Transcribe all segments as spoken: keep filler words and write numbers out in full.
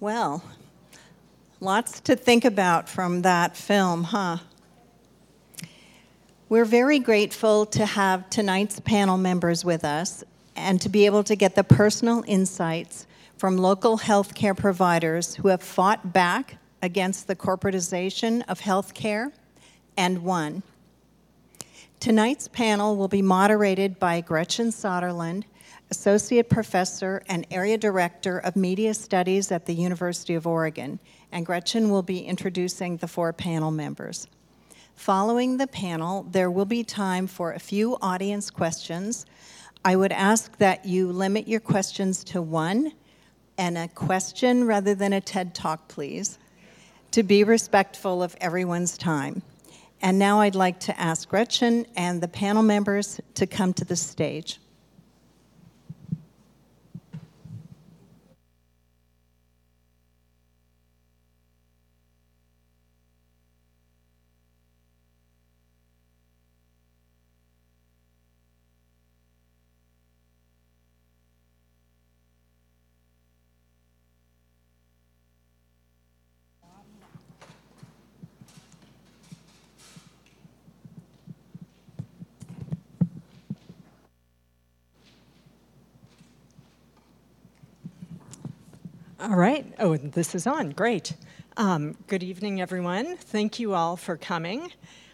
Well, lots to think about from that film, huh? We're very grateful to have tonight's panel members with us and to be able to get the personal insights from local healthcare providers who have fought back against the corporatization of healthcare and won. Tonight's panel will be moderated by Gretchen Soderlund, Associate Professor and Area Director of Media Studies at the University of Oregon, and Gretchen will be introducing the four panel members. Following the panel, there will be time for a few audience questions. I would ask that you limit your questions to one, and a question rather than a TED Talk, please, to be respectful of everyone's time. And now I'd like to ask Gretchen and the panel members to come to the stage. All right. Oh, this is on. Great. Um, good evening, everyone. Thank you all for coming.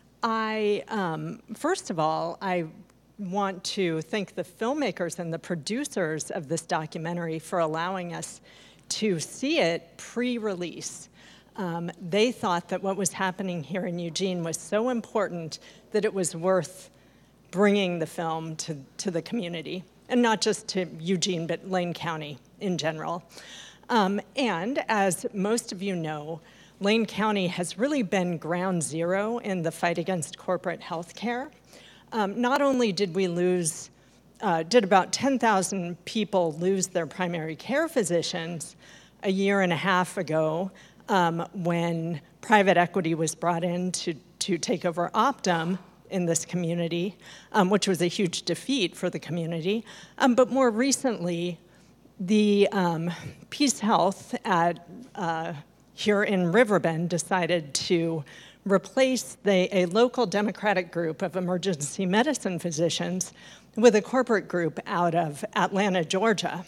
I, um, first of all, I want to thank the filmmakers and the producers of this documentary for allowing us to see it pre-release. Um, they thought that what was happening here in Eugene was so important that it was worth bringing the film to, to the community, and not just to Eugene, but Lane County in general. Um, and as most of you know, Lane County has really been ground zero in the fight against corporate health care. Um, not only did we lose, uh, did about ten thousand people lose their primary care physicians a year and a half ago um, when private equity was brought in to, to take over Optum in this community, um, which was a huge defeat for the community. Um, but more recently, The um, Peace Health at, uh, here in Riverbend decided to replace the, a local Democratic group of emergency medicine physicians with a corporate group out of Atlanta, Georgia.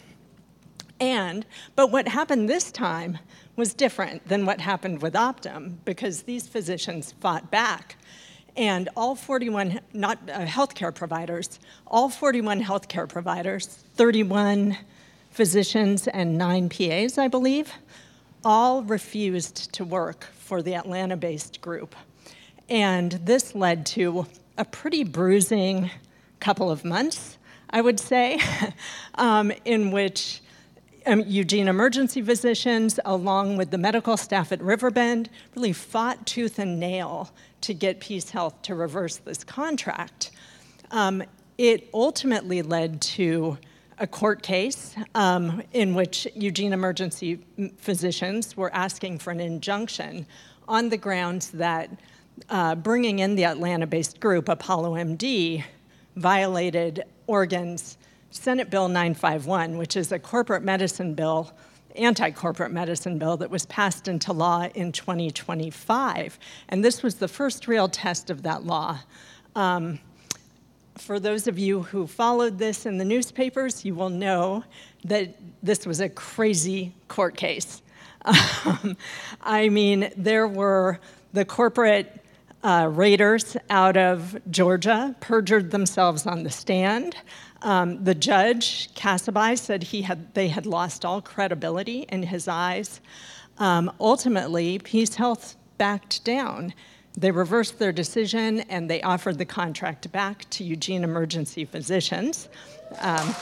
And, but what happened this time was different than what happened with Optum, because these physicians fought back. And all forty-one, not uh, healthcare providers, all forty-one healthcare providers, thirty-one physicians and nine P As, I believe, all refused to work for the Atlanta-based group. And this led to a pretty bruising couple of months, I would say, um, in which um, Eugene emergency physicians, along with the medical staff at Riverbend, really fought tooth and nail to get Peace Health to reverse this contract. Um, it ultimately led to a court case um, in which Eugene emergency physicians were asking for an injunction on the grounds that uh, bringing in the Atlanta-based group, Apollo M D, violated Oregon's Senate Bill nine fifty-one, which is a corporate medicine bill, anti-corporate medicine bill that was passed into law in twenty twenty-five. And this was the first real test of that law. Um, For those of you who followed this in the newspapers, you will know that this was a crazy court case. Um, I mean, there were the corporate uh, raiders out of Georgia perjured themselves on the stand. Um, the judge, Casabai, said he had they had lost all credibility in his eyes. Um, ultimately, Peace Health backed down. They reversed their decision, and they offered the contract back to Eugene emergency physicians. Um,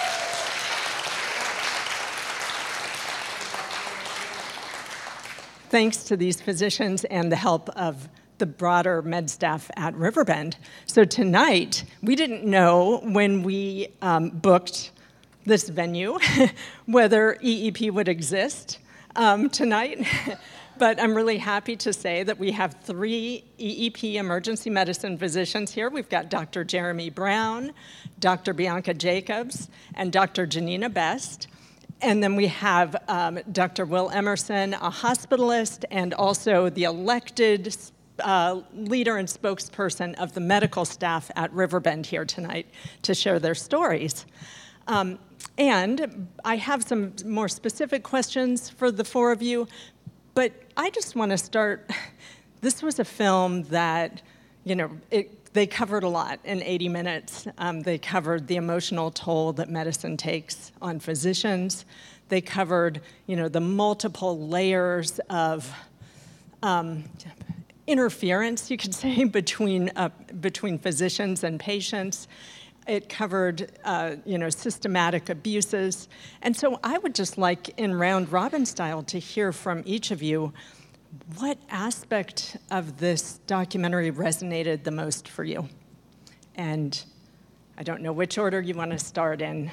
thanks to these physicians and the help of the broader med staff at Riverbend. So tonight, we didn't know when we um, booked this venue whether E E P would exist um, tonight. But I'm really happy to say that we have three E E P emergency medicine physicians here. We've got Doctor Jeremy Brown, Doctor Bianca Jacobs, and Doctor Janina Best. and then we have um, Doctor Will Emerson, a hospitalist, and also the elected uh, leader and spokesperson of the medical staff at Riverbend here tonight to share their stories. Um, and I have some more specific questions for the four of you, but I just want to start. This was a film that, you know, it, they covered a lot in eighty minutes. Um, they covered the emotional toll that medicine takes on physicians. They covered, you know, the multiple layers of um, interference, you could say, between uh, between physicians and patients. It covered, uh, you know, systematic abuses. And so I would just like, in round robin style, to hear from each of you what aspect of this documentary resonated the most for you. And I don't know which order you want to start in.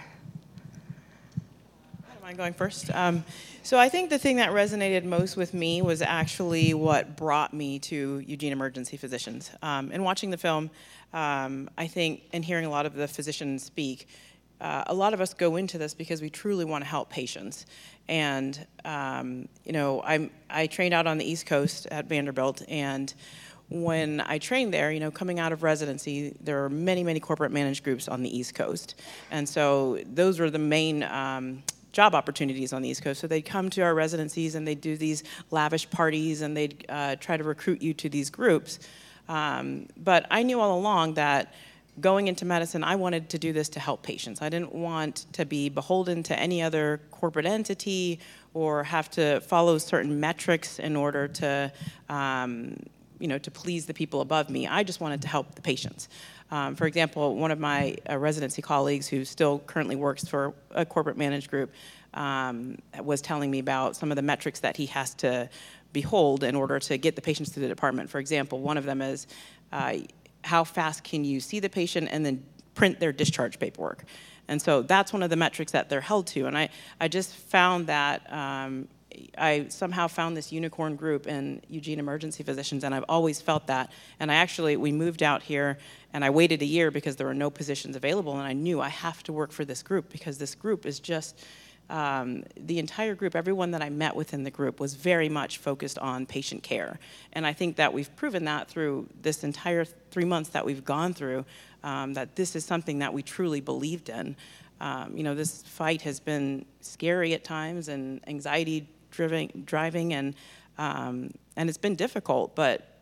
I don't mind going first. Um, so I think the thing that resonated most with me was actually what brought me to Eugene Emergency Physicians. Um, and watching the film, um, I think, and hearing a lot of the physicians speak, uh, a lot of us go into this because we truly want to help patients. And, um, you know, I'm, I trained out on the East Coast at Vanderbilt, and when I trained there, you know, coming out of residency, there are many, many corporate managed groups on the East Coast. And so those were the main um, job opportunities on the East Coast. So they'd come to our residencies and they'd do these lavish parties and they'd uh, try to recruit you to these groups. Um, but I knew all along that going into medicine, I wanted to do this to help patients. I didn't want to be beholden to any other corporate entity or have to follow certain metrics in order to, um, you know, to please the people above me. I just wanted to help the patients. Um, for example, one of my uh, residency colleagues who still currently works for a corporate managed group um, was telling me about some of the metrics that he has to behold in order to get the patients to the department. For example, one of them is uh, how fast can you see the patient and then print their discharge paperwork. And so that's one of the metrics that they're held to. And I, I just found that um, I somehow found this unicorn group in Eugene Emergency Physicians, and I've always felt that. And I actually, we moved out here, and I waited a year because there were no positions available, and I knew I have to work for this group because this group is just, um, the entire group, everyone that I met within the group was very much focused on patient care. And I think that we've proven that through this entire three months that we've gone through, um, that this is something that we truly believed in. Um, you know, this fight has been scary at times and anxiety Driving, driving and um, and it's been difficult, but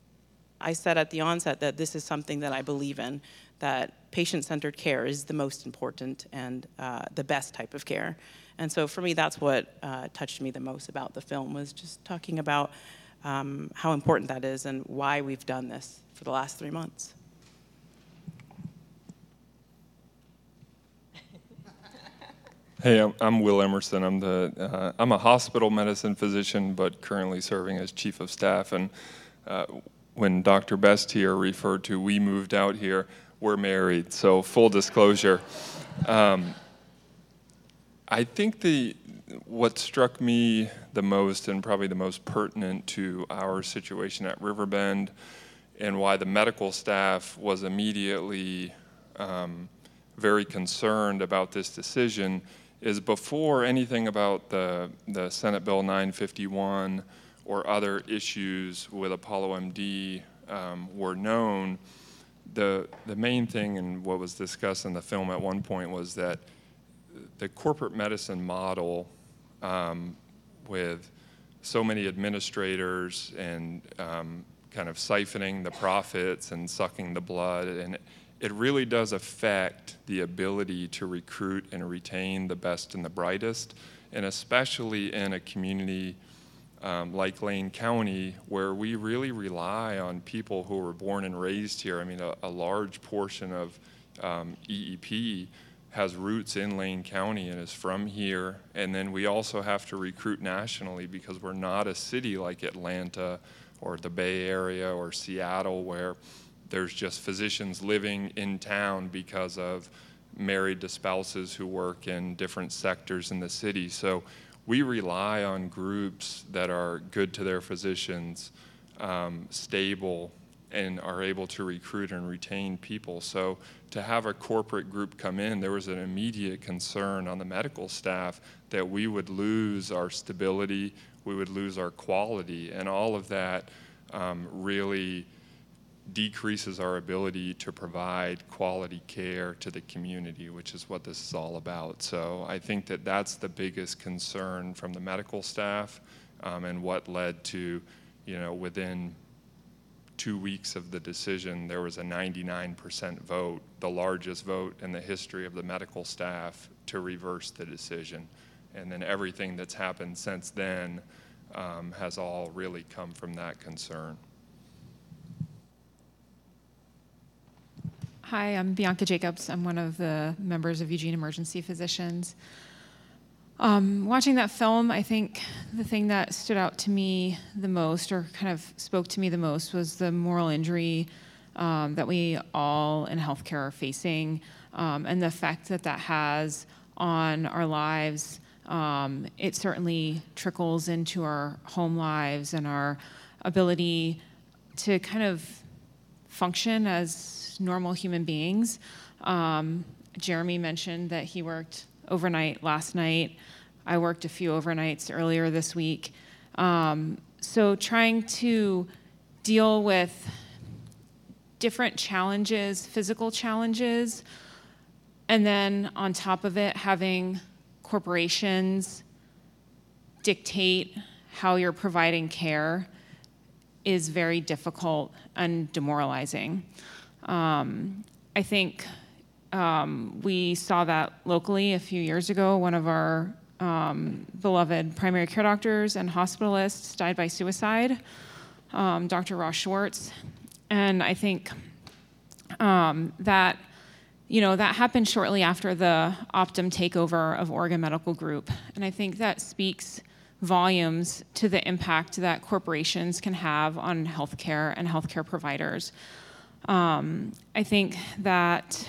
I said at the onset that this is something that I believe in, that patient-centered care is the most important and uh, the best type of care. And so for me, that's what uh, touched me the most about the film, was just talking about um, how important that is and why we've done this for the last three months. Hey, I'm, I'm Will Emerson. I'm the uh, I'm a hospital medicine physician, but currently serving as chief of staff. And uh, when Doctor Best here referred to we moved out here, we're married. So full disclosure, um, I think the what struck me the most and probably the most pertinent to our situation at Riverbend, and why the medical staff was immediately um, very concerned about this decision, is before anything about the, the Senate Bill nine fifty-one or other issues with Apollo M D um, were known, the, the main thing and what was discussed in the film at one point was that the corporate medicine model um, with so many administrators and um, kind of siphoning the profits and sucking the blood, and it really does affect the ability to recruit and retain the best and the brightest, and especially in a community um, like Lane County, where we really rely on people who were born and raised here. I mean, a, a large portion of um, E E P has roots in Lane County and is from here. And then we also have to recruit nationally because we're not a city like Atlanta or the Bay Area or Seattle, where there's just physicians living in town because of married to spouses who work in different sectors in the city. So we rely on groups that are good to their physicians, um, stable, and are able to recruit and retain people. So to have a corporate group come in, there was an immediate concern on the medical staff that we would lose our stability, we would lose our quality, and all of that um, really decreases our ability to provide quality care to the community, which is what this is all about. So I think that that's the biggest concern from the medical staff, um, and what led to, you know, within two weeks of the decision, there was a ninety-nine percent vote, the largest vote in the history of the medical staff, to reverse the decision. And then everything that's happened since then um, has all really come from that concern. Hi, I'm Bianca Jacobs. I'm one of the members of Eugene Emergency Physicians. Um, watching that film, I think the thing that stood out to me the most, or kind of spoke to me the most, was the moral injury um, that we all in healthcare are facing, um, and the effect that that has on our lives. Um, it certainly trickles into our home lives and our ability to kind of function as normal human beings. Um, Jeremy mentioned that he worked overnight last night. I worked a few overnights earlier this week. Um, so trying to deal with different challenges, physical challenges, and then on top of it, having corporations dictate how you're providing care is very difficult and demoralizing. Um, I think Um, we saw that locally a few years ago. One of our um, beloved primary care doctors and hospitalists died by suicide, um, Doctor Ross Schwartz. And I think um, that, you know, that happened shortly after the Optum takeover of Oregon Medical Group. And I think that speaks volumes to the impact that corporations can have on healthcare and healthcare providers. Um, I think that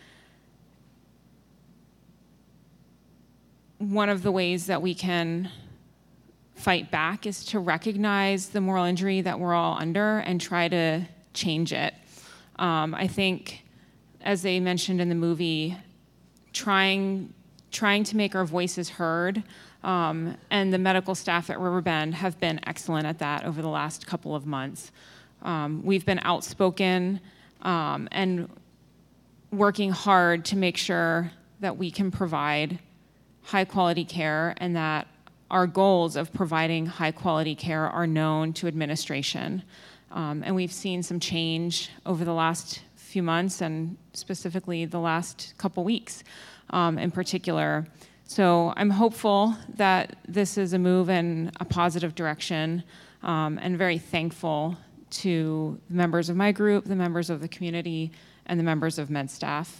one of the ways that we can fight back is to recognize the moral injury that we're all under and try to change it. Um, I think, as they mentioned in the movie, trying trying to make our voices heard, um, and the medical staff at Riverbend have been excellent at that over the last couple of months. Um, we've been outspoken um, and working hard to make sure that we can provide high quality care, and that our goals of providing high quality care are known to administration. Um, and we've seen some change over the last few months, and specifically the last couple weeks um, in particular. So I'm hopeful that this is a move in a positive direction, um, and very thankful to the members of my group, the members of the community, and the members of med staff.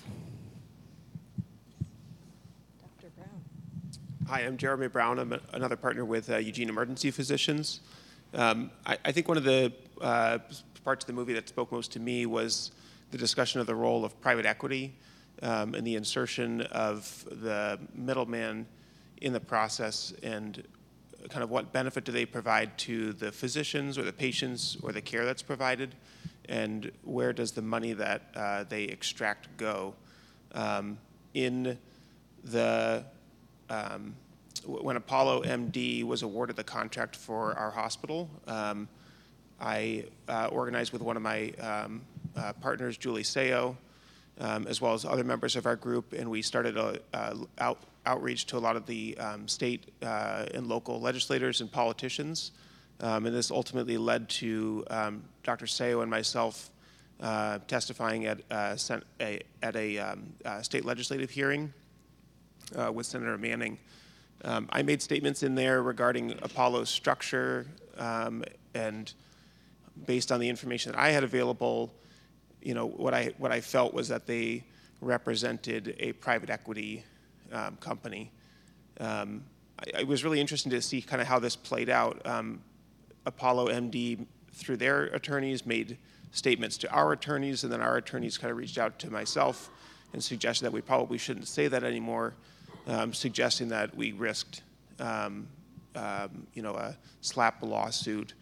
Hi, I'm Jeremy Brown. I'm a, another partner with uh, Eugene Emergency Physicians. Um, I, I think one of the uh, parts of the movie that spoke most to me was the discussion of the role of private equity um, and the insertion of the middleman in the process, and kind of what benefit do they provide to the physicians or the patients or the care that's provided, and where does the money that uh, they extract go. Um, in the Um, when Apollo M D was awarded the contract for our hospital, um, I uh, organized with one of my um, uh, partners, Julie Seo, um, as well as other members of our group, and we started a, a out, outreach to a lot of the um, state uh, and local legislators and politicians, um, and this ultimately led to um, Doctor Seo and myself uh, testifying at, uh, sen- a, at a um, uh, state legislative hearing Uh, with Senator Manning. Um, I made statements in there regarding Apollo's structure, um, and based on the information that I had available, you know, what I what I felt was that they represented a private equity um, company. Um, I, it was really interesting to see kind of how this played out. Um, Apollo M D, through their attorneys, made statements to our attorneys, and then our attorneys kind of reached out to myself and suggested that we probably shouldn't say that anymore. Um, suggesting that we risked, um, um, you know, a slap lawsuit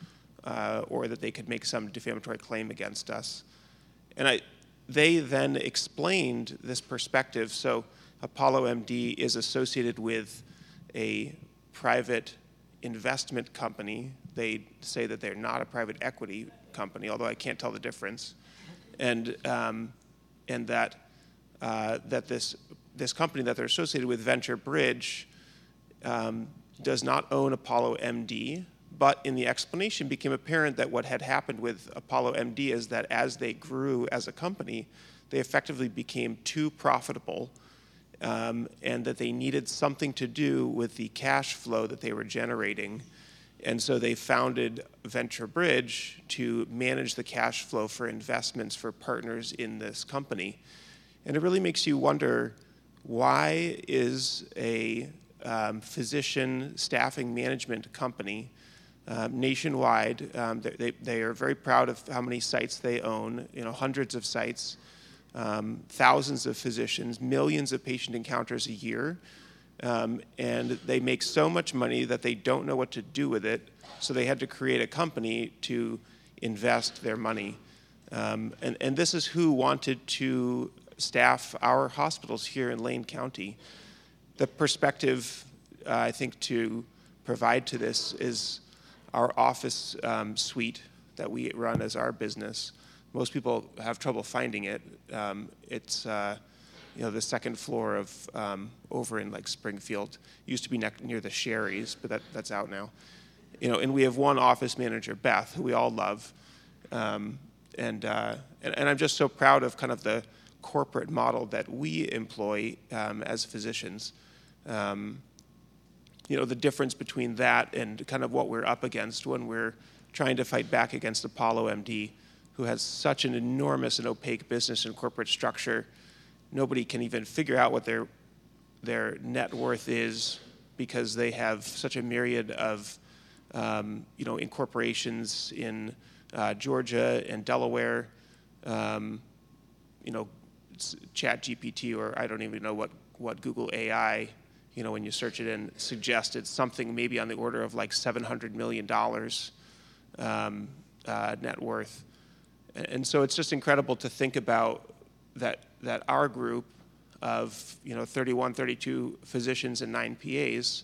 uh, or that they could make some defamatory claim against us. And I, they then explained this perspective. So Apollo M D is associated with a private investment company. They say that they're not a private equity company, although I can't tell the difference. And um, and that uh, that this this company that they're associated with, Venture Bridge, um, does not own Apollo M D. But in the explanation, became apparent that what had happened with Apollo M D is that as they grew as a company, they effectively became too profitable, um, and that they needed something to do with the cash flow that they were generating. And so they founded Venture Bridge to manage the cash flow for investments for partners in this company. And it really makes you wonder, why is a um, physician staffing management company Um, nationwide, um, they, they are very proud of how many sites they own, you know, hundreds of sites, um, thousands of physicians, millions of patient encounters a year, um, and they make so much money that they don't know what to do with it, so they had to create a company to invest their money. Um, and, and this is who wanted to staff our hospitals here in Lane County. The perspective, uh, I think, to provide to this is our office um, suite that we run as our business. Most people have trouble finding it. Um, it's uh, you know, the second floor of um, over in like Springfield. Used to be ne- near the Sherry's, but that, that's out now. You know, and we have one office manager, Beth, who we all love, um, and, uh, and and I'm just so proud of kind of the corporate model that we employ um, as physicians. Um, You know, the difference between that and kind of what we're up against when we're trying to fight back against Apollo M D, who has such an enormous and opaque business and corporate structure. Nobody can even figure out what their their net worth is because they have such a myriad of, um, you know, incorporations in uh, Georgia and Delaware. Um, you know, ChatGPT, or I don't even know what, what Google A I, you know, when you search it in, suggested something maybe on the order of like seven hundred million dollars um, uh, net worth. And so it's just incredible to think about that that our group of, you know, thirty-one, thirty-two physicians and nine P As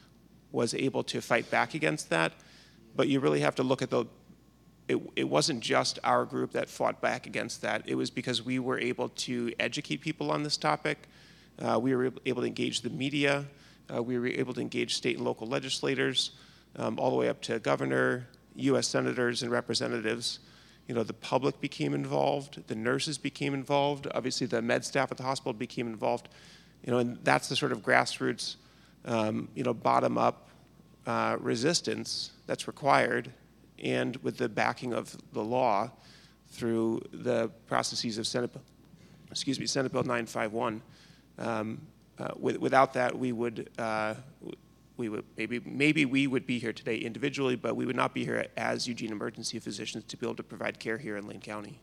was able to fight back against that. But you really have to look at the, it, it wasn't just our group that fought back against that. It was because we were able to educate people on this topic. Uh, we were able to engage the media. Uh, we were able to engage state and local legislators, um, all the way up to governor, U S senators, and representatives. You know, the public became involved. The nurses became involved. Obviously, the med staff at the hospital became involved. You know, and that's the sort of grassroots, um, you know, bottom-up uh, resistance that's required, and with the backing of the law through the processes of Senate, excuse me, Senate Bill nine fifty-one. Um, uh, with, without that, we would, uh, we would maybe maybe we would be here today individually, but we would not be here as Eugene Emergency Physicians to be able to provide care here in Lane County.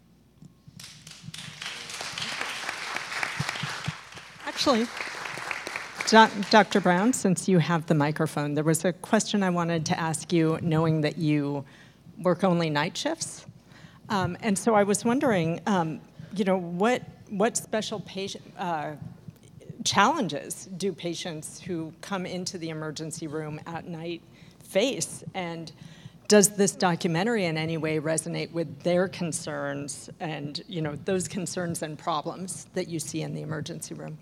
Actually, Do- Doctor Brown, since you have the microphone, there was a question I wanted to ask you, knowing that you work only night shifts. Um, and so I was wondering, um, you know, what what special patient uh, challenges do patients who come into the emergency room at night face? And does this documentary in any way resonate with their concerns and, you know, those concerns and problems that you see in the emergency room?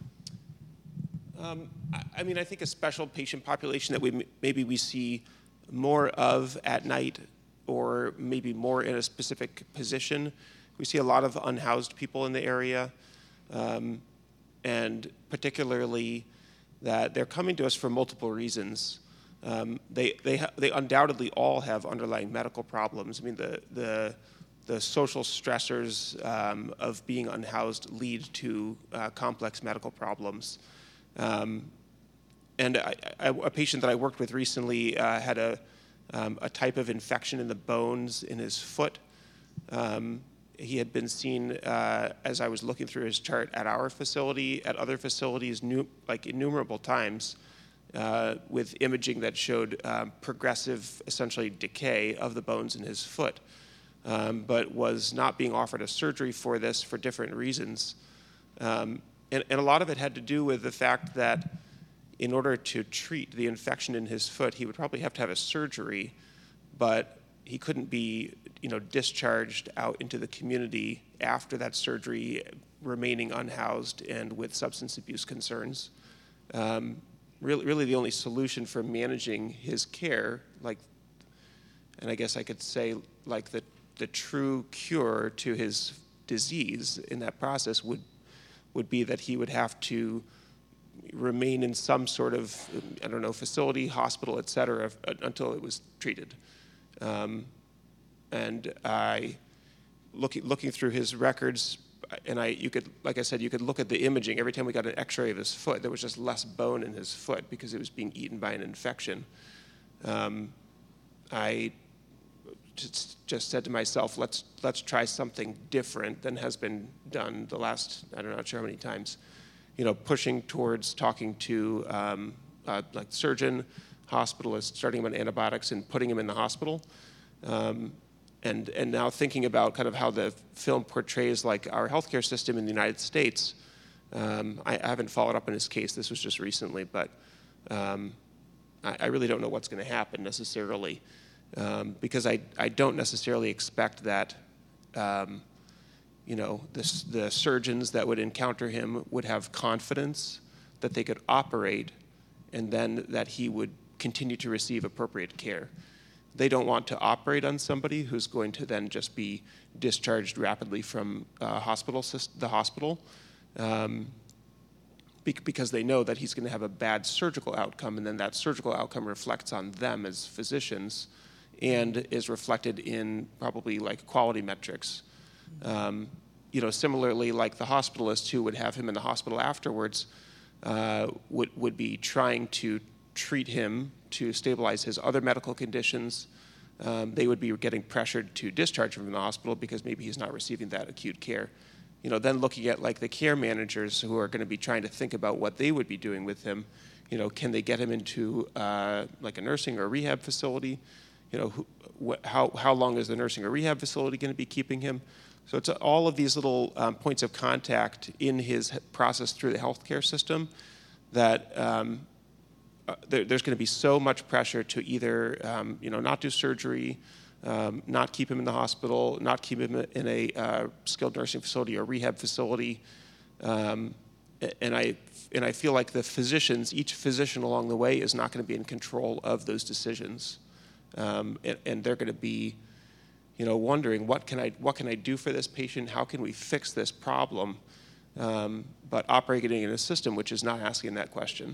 Um, I, I mean, I think a special patient population that we maybe we see more of at night, or maybe more in a specific position. We see a lot of unhoused people in the area. Um, and particularly that they're coming to us for multiple reasons. Um, they they ha- they undoubtedly all have underlying medical problems. I mean, the the the social stressors um, of being unhoused lead to uh, complex medical problems. Um, and I, I, a patient that I worked with recently uh, had a um, a type of infection in the bones in his foot. Um, He had been seen, uh, as I was looking through his chart, at our facility, at other facilities, new, like innumerable times. uh, with imaging that showed um, progressive, essentially decay of the bones in his foot, um, but was not being offered a surgery for this for different reasons. Um, and, and a lot of it had to do with the fact that in order to treat the infection in his foot, he would probably have to have a surgery, but he couldn't be, you know, discharged out into the community after that surgery, remaining unhoused and with substance abuse concerns. Um, really, really the only solution for managing his care, like, and I guess I could say like the, the true cure to his disease in that process would, would be that he would have to remain in some sort of, I don't know, facility, hospital, et cetera, until it was treated. Um, and I, looking looking through his records, and I, you could, like I said, you could look at the imaging. Every time we got an X-ray of his foot, there was just less bone in his foot because it was being eaten by an infection. Um, I just, just said to myself, let's let's try something different than has been done the last, I don't know, not sure how many times. You know, pushing towards talking to um, uh, like surgeon, hospitalist, starting him on antibiotics and putting him in the hospital. Um, and, and now thinking about kind of how the film portrays like our healthcare system in the United States. Um, I, I haven't followed up on his case, this was just recently, but um, I, I really don't know what's gonna happen necessarily, um, because I, I don't necessarily expect that um, you know, the, the surgeons that would encounter him would have confidence that they could operate and then that he would continue to receive appropriate care. They don't want to operate on somebody who's going to then just be discharged rapidly from uh, hospital, the hospital um, because they know that he's going to have a bad surgical outcome, and then that surgical outcome reflects on them as physicians and is reflected in probably like quality metrics. Um, you know, similarly, like the hospitalist who would have him in the hospital afterwards uh, would, would be trying to treat him to stabilize his other medical conditions. Um, they would be getting pressured to discharge him from the hospital because maybe he's not receiving that acute care. You know, then looking at like the care managers who are going to be trying to think about what they would be doing with him. You know, can they get him into uh, like a nursing or rehab facility? You know, who, wh- how, how long is the nursing or rehab facility going to be keeping him? So it's all of these little um, points of contact in his process through the healthcare system that um, uh, there, there's going to be so much pressure to either, um, you know, not do surgery, um, not keep him in the hospital, not keep him in a uh, skilled nursing facility or rehab facility, um, and I and I feel like the physicians, each physician along the way, is not going to be in control of those decisions, um, and, and they're going to be, you know, wondering what can I what can I do for this patient? How can we fix this problem? Um, but operating in a system which is not asking that question.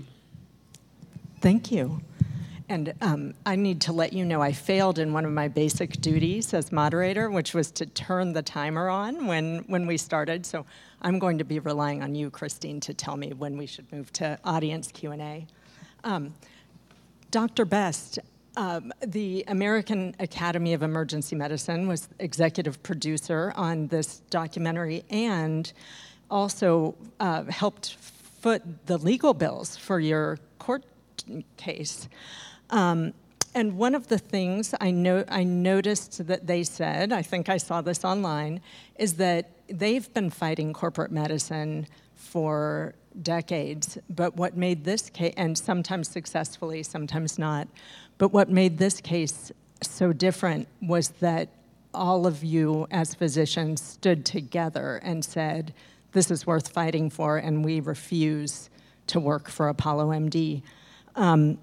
Thank you. And um, I need to let you know I failed in one of my basic duties as moderator, which was to turn the timer on when, when we started. So I'm going to be relying on you, Christine, to tell me when we should move to audience Q and A. Um, Doctor Best, Um, the American Academy of Emergency Medicine was executive producer on this documentary and also uh, helped foot the legal bills for your court case. Um, and one of the things I, no- I noticed that they said, I think I saw this online, is that they've been fighting corporate medicine for decades, but what made this case, and sometimes successfully, sometimes not, but what made this case so different was that all of you as physicians stood together and said, this is worth fighting for, and we refuse to work for Apollo M D. Um,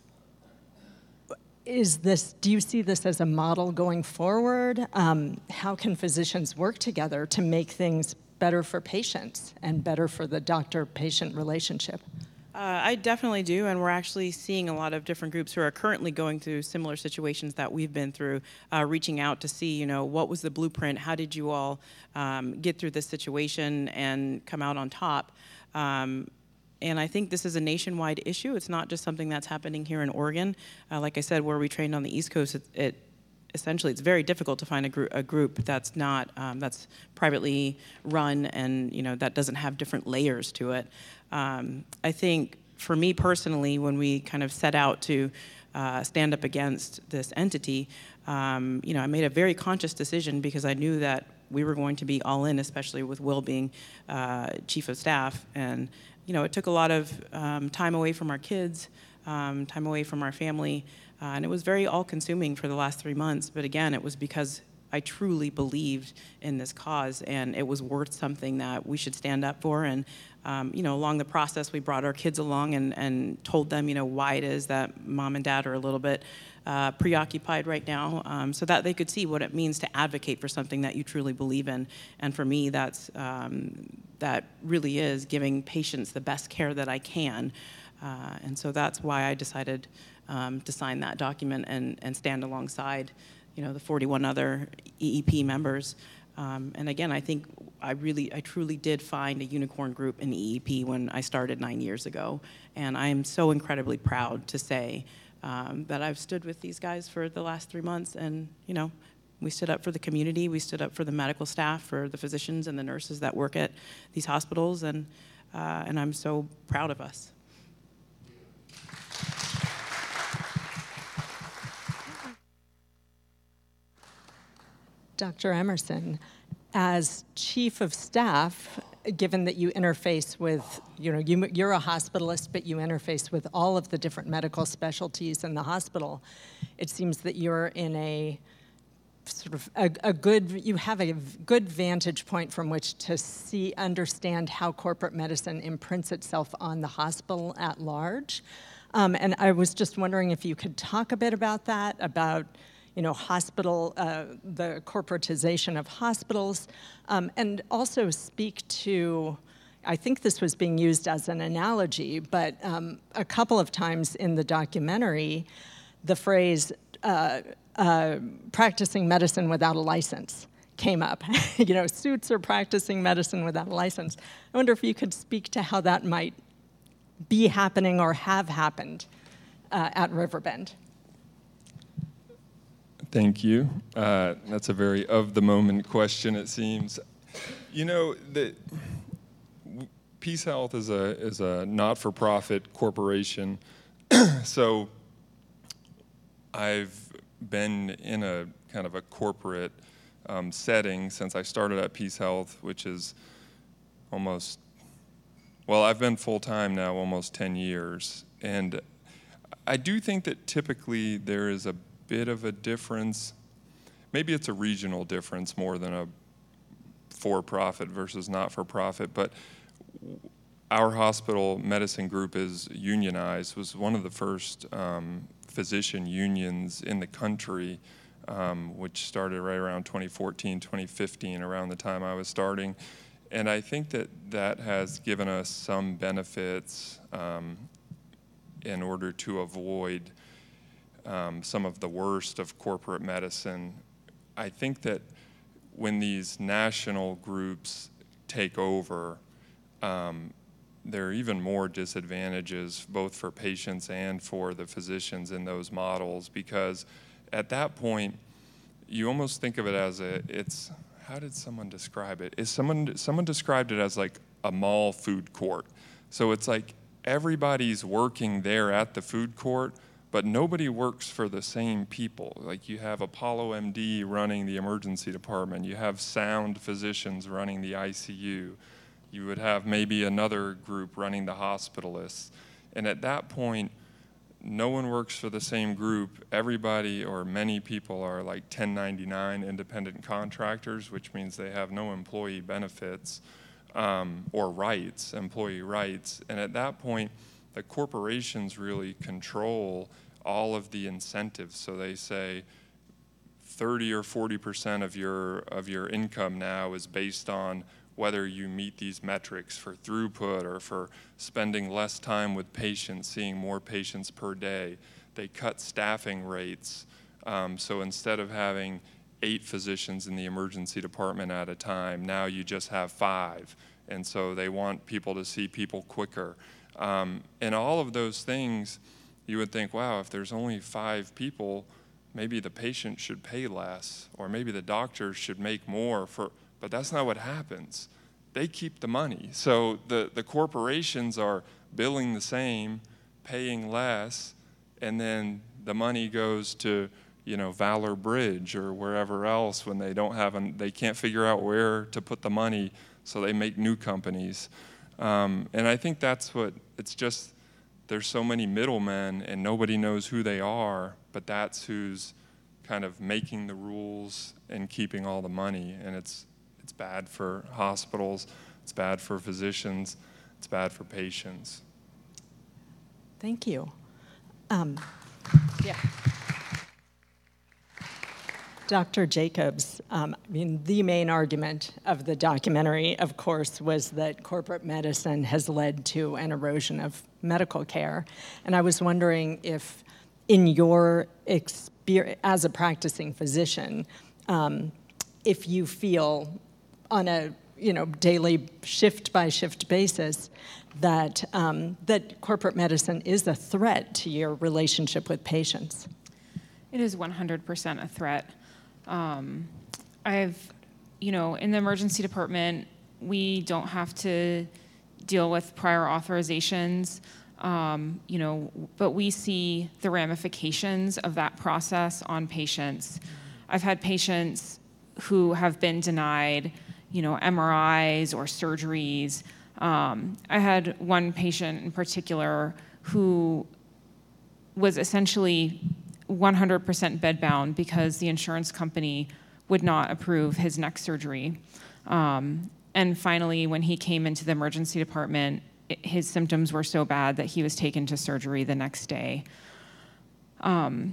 is this, do you see this as a model going forward? Um, how can physicians work together to make things better for patients and better for the doctor-patient relationship? Uh, I definitely do, and we're actually seeing a lot of different groups who are currently going through similar situations that we've been through, uh, reaching out to see, you know, what was the blueprint, how did you all um, get through this situation and come out on top? Um, and I think this is a nationwide issue. It's not just something that's happening here in Oregon. Uh, like I said, where we trained on the East Coast, it, it essentially it's very difficult to find a, gr- a group that's not um, that's privately run and, you know, that doesn't have different layers to it. Um, I think for me personally, when we kind of set out to uh, stand up against this entity, um, you know, I made a very conscious decision because I knew that we were going to be all in, especially with Will being uh, chief of staff. And, you know, it took a lot of um, time away from our kids, um, time away from our family, uh, and it was very all-consuming for the last three months. But again, it was because I truly believed in this cause, and it was worth something that we should stand up for. And, um, you know, along the process, we brought our kids along and, and told them, you know, why it is that mom and dad are a little bit uh, preoccupied right now, um, so that they could see what it means to advocate for something that you truly believe in. And for me, that's um, that really is giving patients the best care that I can. Uh, and so that's why I decided um, to sign that document and, and stand alongside, you know, the forty-one other E E P members. Um, and again, I think I really, I truly did find a unicorn group in E E P when I started nine years ago. And I am so incredibly proud to say um, that I've stood with these guys for the last three months. And, you know, we stood up for the community. We stood up for the medical staff, for the physicians and the nurses that work at these hospitals. And, uh, and I'm so proud of us. Doctor Emerson, as chief of staff, given that you interface with, you know, you, you're a hospitalist, but you interface with all of the different medical specialties in the hospital, it seems that you're in a sort of a, a good, you have a good vantage point from which to see, understand how corporate medicine imprints itself on the hospital at large. Um, and I was just wondering if you could talk a bit about that, about you know, hospital, uh, the corporatization of hospitals, um, and also speak to, I think this was being used as an analogy, but um, a couple of times in the documentary, the phrase, uh, uh, practicing medicine without a license came up. You know, Suits are practicing medicine without a license. I wonder if you could speak to how that might be happening or have happened uh, at Riverbend. Thank you. Uh, that's a very of-the-moment question, it seems. You know, the, Peace Health is a, is a not-for-profit corporation, so I've been in a kind of a corporate um, setting since I started at Peace Health, which is almost, well, I've been full-time now almost ten years, and I do think that typically there is a bit of a difference. Maybe it's a regional difference more than a for-profit versus not-for-profit, but our hospital medicine group is unionized, was one of the first um, physician unions in the country, um, which started right around twenty fourteen, twenty fifteen, around the time I was starting. And I think that that has given us some benefits um, in order to avoid Um, some of the worst of corporate medicine. I think that when these national groups take over, um, there are even more disadvantages both for patients and for the physicians in those models, because at that point, you almost think of it as a, it's, how did someone describe it? Is someone, someone described it as like a mall food court. So it's like everybody's working there at the food court, but nobody works for the same people. Like you have Apollo M D running the emergency department, you have sound physicians running the I C U, you would have maybe another group running the hospitalists. And at that point, no one works for the same group. Everybody or many people are like ten ninety-nine independent contractors, which means they have no employee benefits um, or rights, employee rights. And at that point, the corporations really control all of the incentives. So they say thirty or forty percent of your of your income now is based on whether you meet these metrics for throughput or for spending less time with patients, seeing more patients per day. They cut staffing rates. Um, so instead of having eight physicians in the emergency department at a time, now you just have five. And so they want people to see people quicker. Um, and all of those things, you would think, wow, if there's only five people, maybe the patient should pay less, or maybe the doctor should make more for, but that's not what happens. they keep the money. So the, the corporations are billing the same, paying less, and then the money goes to, you know, Valor Bridge or wherever else when they don't have, an, they can't figure out where to put the money, so they make new companies. Um, and I think that's what, it's just, there's so many middlemen and nobody knows who they are, but that's who's kind of making the rules and keeping all the money. And it's, it's bad for hospitals, it's bad for physicians, it's bad for patients. Thank you. Um, yeah. Doctor Jacobs, um, I mean, the main argument of the documentary, of course, was that corporate medicine has led to an erosion of medical care. And I was wondering if, in your experience as a practicing physician, um, if you feel on a you know daily shift-by-shift basis that um, that corporate medicine is a threat to your relationship with patients. It is one hundred percent a threat. Um, I've, you know, in the emergency department, we don't have to deal with prior authorizations, um, you know, but we see the ramifications of that process on patients. I've had patients who have been denied, you know, M R Is or surgeries. Um, I had one patient in particular who was essentially one hundred percent bedbound because the insurance company would not approve his neck surgery. Um, and finally, when he came into the emergency department, it, his symptoms were so bad that he was taken to surgery the next day. Um,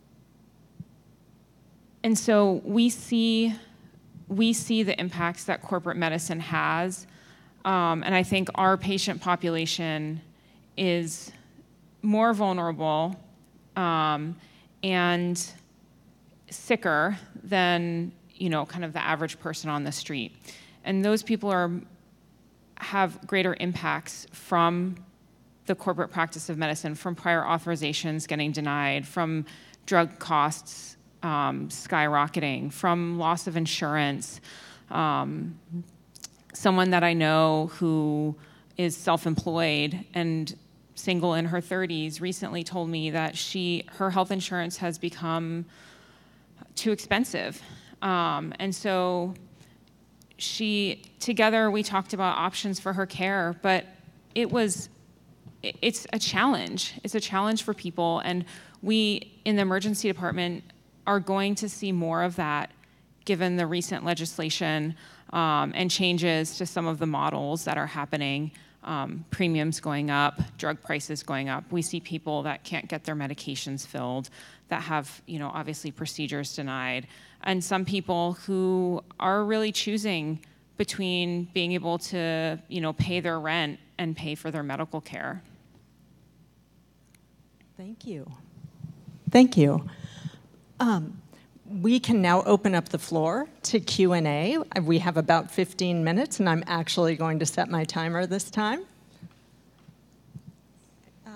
and so we see, we see the impacts that corporate medicine has. Um, and I think our patient population is more vulnerable um, and sicker than, you know, kind of the average person on the street. And those people are have greater impacts from the corporate practice of medicine, from prior authorizations getting denied, from drug costs um, skyrocketing, from loss of insurance. Um, someone that I know who is self-employed and single in her thirties recently told me that she her health insurance has become too expensive. Um, and so she, together we talked about options for her care, but it was, it's a challenge. It's a challenge for people. And we in the emergency department are going to see more of that given the recent legislation um, and changes to some of the models that are happening. Um, premiums going up, drug prices going up. We see people that can't get their medications filled, that have, you know, obviously procedures denied, and some people who are really choosing between being able to, you know, pay their rent and pay for their medical care. Thank you. Thank you. Um, we can now open up the floor to Q and A. We have about fifteen minutes, and I'm actually going to set my timer this time. Uh,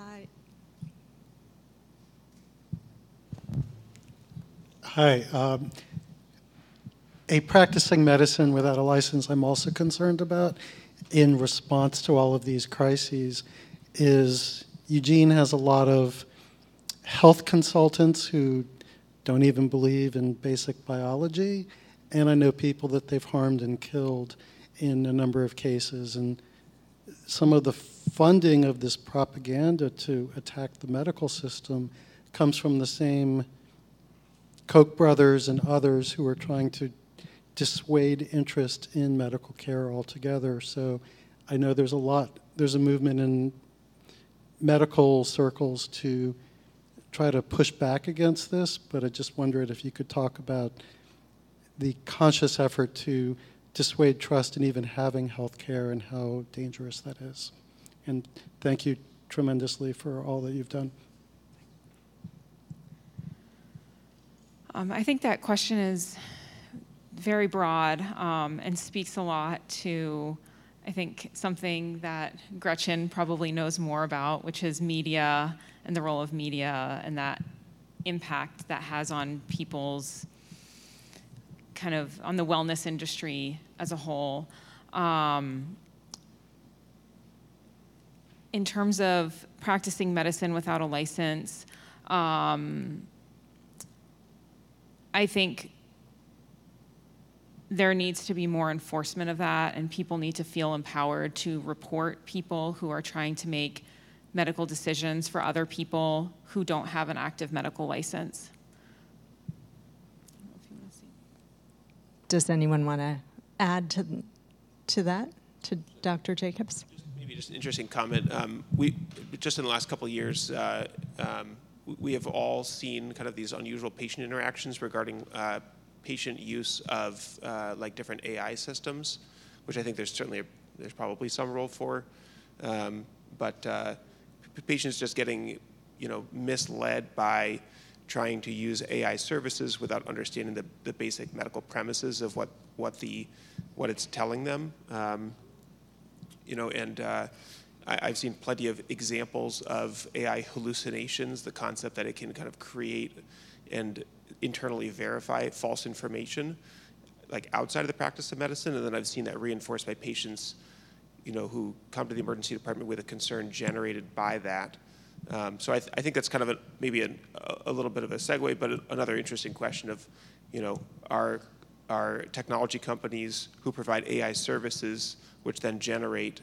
Hi. Um, a practicing medicine without a license I'm also concerned about in response to all of these crises is Eugene has a lot of health consultants who don't even believe in basic biology, and I know people that they've harmed and killed in a number of cases. And some of the funding of this propaganda to attack the medical system comes from the same Koch brothers and others who are trying to dissuade interest in medical care altogether. So I know there's a lot, there's a movement in medical circles to try to push back against this, but I just wondered if you could talk about the conscious effort to dissuade trust in even having health care and how dangerous that is. And thank you tremendously for all that you've done. Um, I think that question is very broad um, and speaks a lot to, I think, something that Gretchen probably knows more about, which is media and the role of media and that impact that has on people's kind of, on the wellness industry as a whole. Um, in terms of practicing medicine without a license, um, I think there needs to be more enforcement of that, and people need to feel empowered to report people who are trying to make medical decisions for other people who don't have an active medical license. Does anyone want to add to, to that, to Doctor Jacobs? Maybe just an interesting comment. Um, we just in the last couple of years, uh, um, we have all seen kind of these unusual patient interactions regarding uh, patient use of uh, like different A I systems, which I think there's certainly a, there's probably some role for, um, but uh, patients just getting you know misled by trying to use A I services without understanding the, the basic medical premises of what what the what it's telling them. Um, you know, and uh, I, I've seen plenty of examples of A I hallucinations, the concept that it can kind of create and internally verify false information, like outside of the practice of medicine, and then I've seen that reinforced by patients, you know, who come to the emergency department with a concern generated by that. Um, so I, th- I think that's kind of a, maybe a, a little bit of a segue, but a, another interesting question of, you know, are are technology companies who provide A I services, which then generate,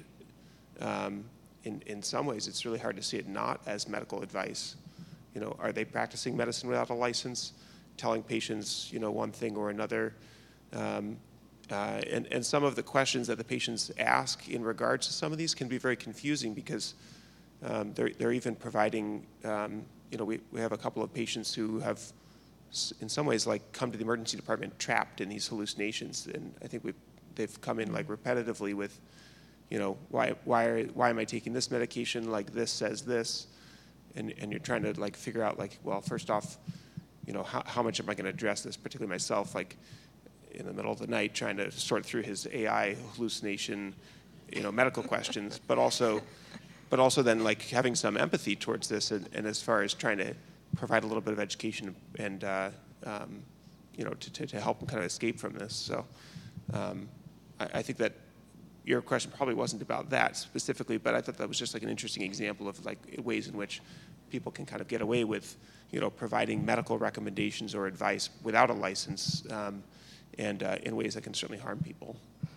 um, in in some ways, it's really hard to see it not as medical advice. You know, are they practicing medicine without a license, telling patients, you know, one thing or another? Um, uh, and, and some of the questions that the patients ask in regards to some of these can be very confusing because um, they're, they're even providing, um, you know, we, we have a couple of patients who have, in some ways, like come to the emergency department trapped in these hallucinations. And I think we've, they've come in like repetitively with, you know, why, why, are, why am I taking this medication? Like this says this. And, and you're trying to like figure out like, well, first off, you know, how, how much am I going to address this, particularly myself, like in the middle of the night trying to sort through his A I hallucination, you know, medical questions, but also, but also then like having some empathy towards this, and, and as far as trying to provide a little bit of education and, uh, um, you know, to, to, to help him kind of escape from this. So um, I, I think that your question probably wasn't about that specifically, but I thought that was just like an interesting example of like ways in which people can kind of get away with, you know, providing medical recommendations or advice without a license, um, and uh, in ways that can certainly harm people.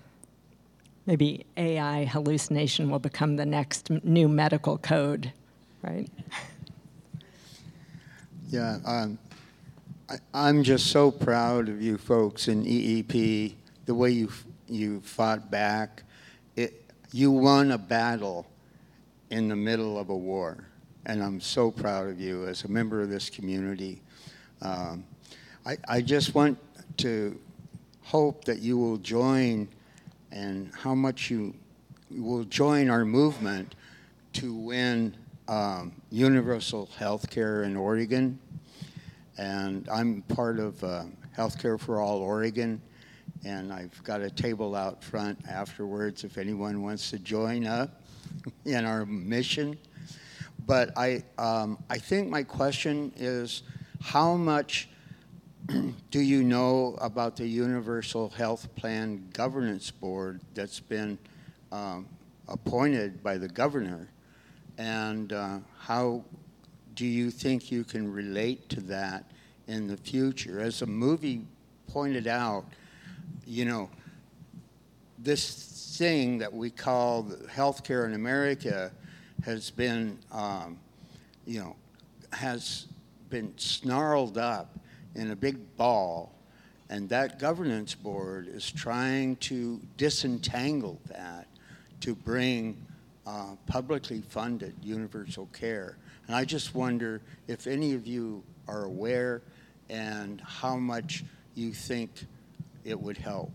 Maybe A I hallucination will become the next m- new medical code, right? Yeah, um, I, I'm just so proud of you folks in E E P, the way you you fought back. It, you won a battle in the middle of a war, and I'm so proud of you as a member of this community. Um, I, I just want to hope that you will join, and how much you will join our movement to win um, universal health care in Oregon. And I'm part of uh, Healthcare for All Oregon, and I've got a table out front afterwards if anyone wants to join up in our mission. But I, um, I think my question is, how much do you know about the Universal Health Plan Governance Board that's been um, appointed by the governor? And uh, how do you think you can relate to that in the future? As the movie pointed out, you know, this thing that we call healthcare in America has been, um, you know, has been snarled up in a big ball, and that governance board is trying to disentangle that to bring uh, publicly funded universal care. And I just wonder if any of you are aware and how much you think it would help.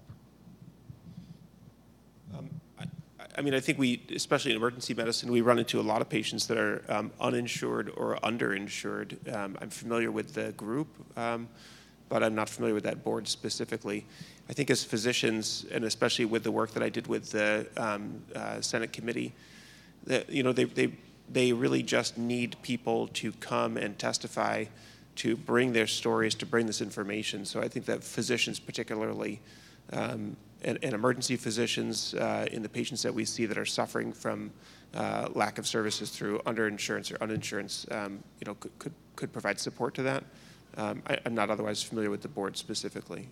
Um, I, I mean, I think we, especially in emergency medicine, we run into a lot of patients that are um, uninsured or underinsured. Um, I'm familiar with the group, um, but I'm not familiar with that board specifically. I think as physicians, and especially with the work that I did with the um, uh, Senate committee, that, you know, they, they, they really just need people to come and testify, to bring their stories, to bring this information. So I think that physicians particularly, um, and, and emergency physicians uh, in the patients that we see that are suffering from uh, lack of services through underinsurance or uninsurance, um, you know, could, could, could provide support to that. Um, I, I'm not otherwise familiar with the board specifically.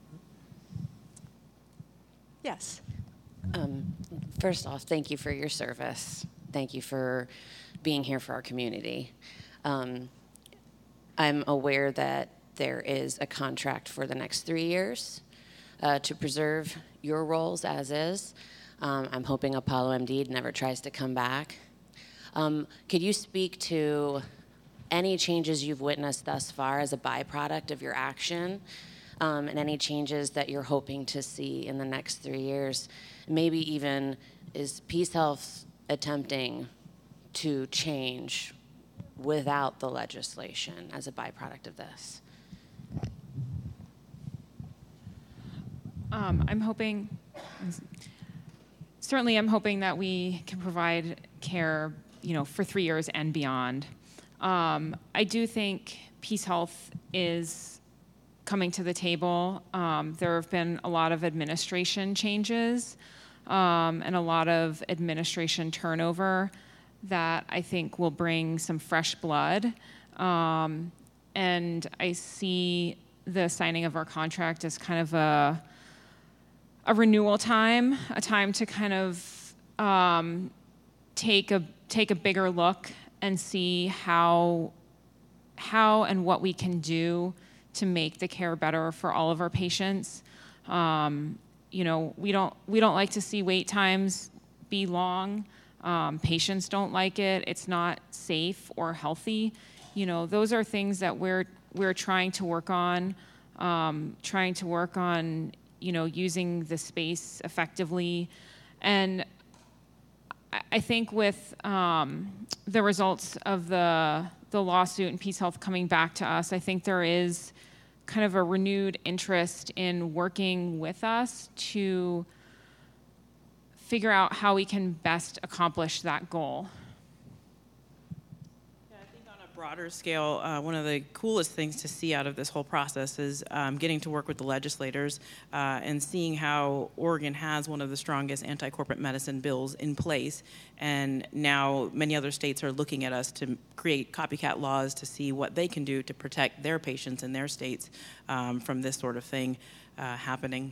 Yes. Um, first off, thank you for your service. Thank you for being here for our community. Um, I'm aware that there is a contract for the next three years uh, to preserve your roles as is. Um, I'm hoping Apollo M D never tries to come back. Um, could you speak to any changes you've witnessed thus far as a byproduct of your action, um, and any changes that you're hoping to see in the next three years? Maybe even, is PeaceHealth attempting to change without the legislation as a byproduct of this? Um, I'm hoping, certainly I'm hoping that we can provide care, you know, for three years and beyond. Um, I do think PeaceHealth is coming to the table. Um, there have been a lot of administration changes um, and a lot of administration turnover that I think will bring some fresh blood. Um, and I see the signing of our contract as kind of a, a renewal time, a time to kind of um, take a take a bigger look and see how how and what we can do to make the care better for all of our patients. Um, you know, we don't we don't like to see wait times be long. Um, patients don't like it. It's not safe or healthy. You know, those are things that we're we're trying to work on, um, trying to work on, you know, using the space effectively. And I think with um, the results of the the lawsuit and PeaceHealth coming back to us, I think there is kind of a renewed interest in working with us to figure out how we can best accomplish that goal. Yeah, I think on a broader scale, uh, one of the coolest things to see out of this whole process is um, getting to work with the legislators uh, and seeing how Oregon has one of the strongest anti-corporate medicine bills in place, and now many other states are looking at us to create copycat laws to see what they can do to protect their patients in their states um, from this sort of thing uh, happening.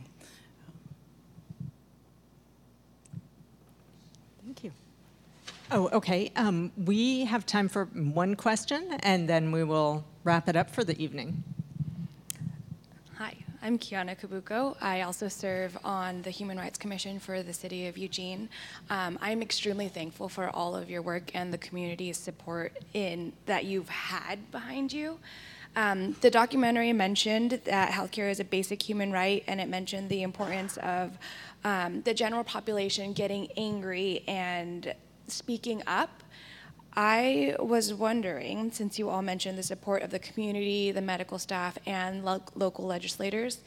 Thank you. Oh, okay. Um, we have time for one question, and then we will wrap it up for the evening. Hi, I'm Kiana Kabuko. I also serve on the Human Rights Commission for the City of Eugene. Um, I'm extremely thankful for all of your work and the community's support in that you've had behind you. Um, the documentary mentioned that healthcare is a basic human right, and it mentioned the importance of um, the general population getting angry and speaking up. I was wondering, since you all mentioned the support of the community, the medical staff, and lo- local legislators,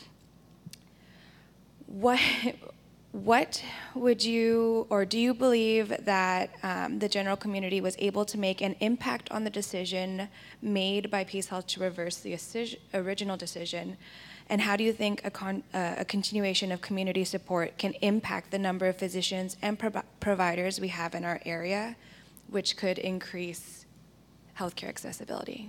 what what would you, or do you believe that um, the general community was able to make an impact on the decision made by PeaceHealth to reverse the assi- original decision? And how do you think a, con- uh, a continuation of community support can impact the number of physicians and pro- providers we have in our area, which could increase healthcare accessibility?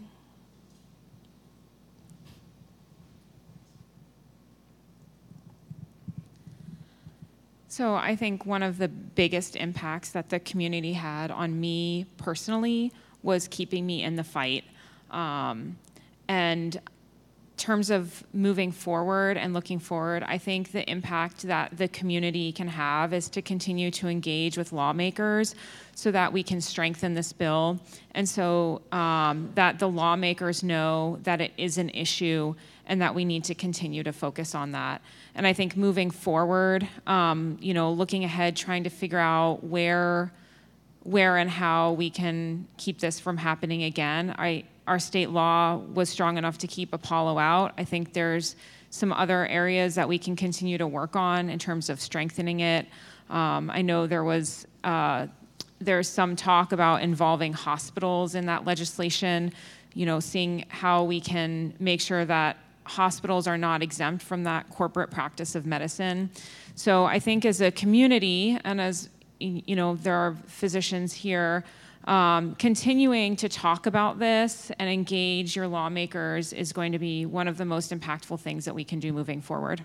So I think one of the biggest impacts that the community had on me personally was keeping me in the fight. Um, and in terms of moving forward and looking forward, I think the impact that the community can have is to continue to engage with lawmakers so that we can strengthen this bill, and so um, that the lawmakers know that it is an issue and that we need to continue to focus on that. And I think moving forward, um, you know, looking ahead, trying to figure out where, where and how we can keep this from happening again. I, our state law was strong enough to keep Apollo out. I think there's some other areas that we can continue to work on in terms of strengthening it. Um, I know there was uh, there's some talk about involving hospitals in that legislation, you know, seeing how we can make sure that hospitals are not exempt from that corporate practice of medicine. So I think as a community, and as you know, there are physicians here, um, continuing to talk about this and engage your lawmakers is going to be one of the most impactful things that we can do moving forward.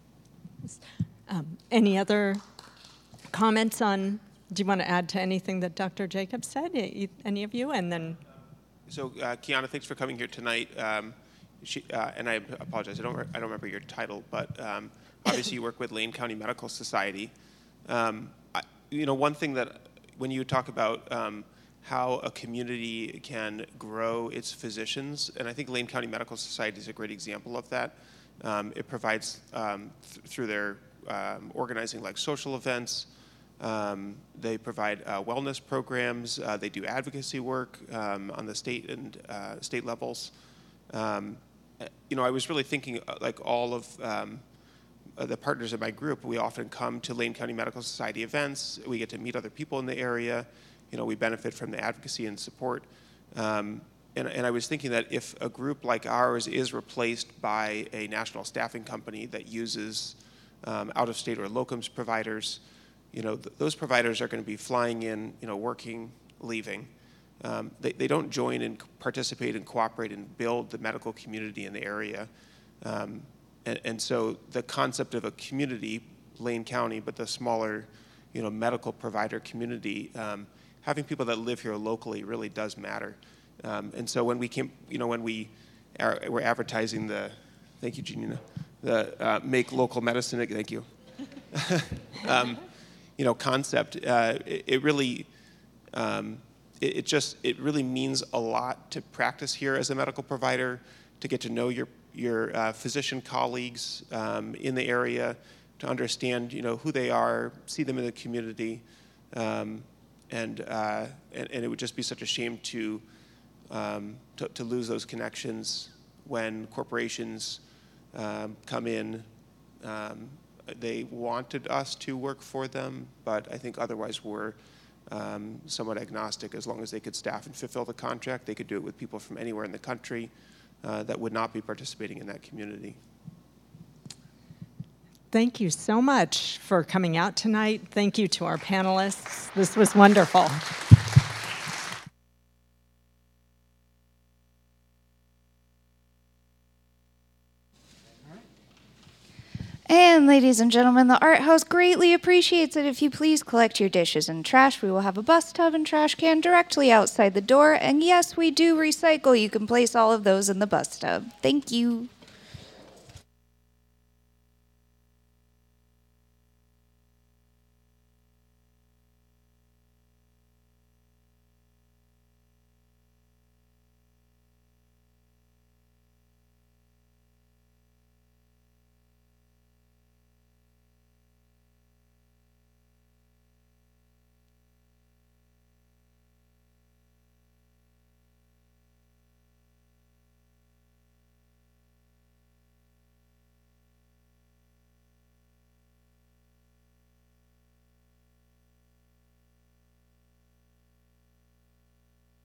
Um, any other comments on, do you want to add to anything that Doctor Jacobs said, any of you? And then. So, uh, Kiana, thanks for coming here tonight. Um, she, uh, and I apologize, I don't, I don't remember your title, but um, obviously you work with Lane County Medical Society. Um, I, you know, one thing that when you talk about um, how a community can grow its physicians, and I think Lane County Medical Society is a great example of that. Um, it provides, um, th through their um, organizing like social events, um, they provide uh, wellness programs, uh, they do advocacy work um, on the state and uh, state levels. Um, you know, I was really thinking uh, like all of um, uh, the partners in my group, we often come to Lane County Medical Society events, we get to meet other people in the area, you know, we benefit from the advocacy and support. Um, And, and I was thinking that if a group like ours is replaced by a national staffing company that uses um, out-of-state or locums providers, you know, th those providers are going to be flying in, you know, working, leaving. Um, they, they don't join and participate and cooperate and build the medical community in the area. Um, and, and so the concept of a community, Lane County, but the smaller, you know, medical provider community, um, having people that live here locally really does matter. Um, and so when we came, you know, when we are, we're advertising the, thank you, Janina, the uh, make local medicine, thank you, um, you know, concept, uh, it, it really, um, it, it just, it really means a lot to practice here as a medical provider, to get to know your, your uh, physician colleagues um, in the area, to understand, you know, who they are, see them in the community, um, and, uh, and, and it would just be such a shame to, Um, to, to lose those connections when corporations um, come in. Um, they wanted us to work for them, but I think otherwise we're um, somewhat agnostic. As long as they could staff and fulfill the contract, they could do it with people from anywhere in the country uh, that would not be participating in that community. Thank you so much for coming out tonight. Thank you to our panelists. This was wonderful. And ladies and gentlemen, the Art House greatly appreciates it if you please collect your dishes and trash. We will have a bus tub and trash can directly outside the door. And yes, we do recycle. You can place all of those in the bus tub. Thank you.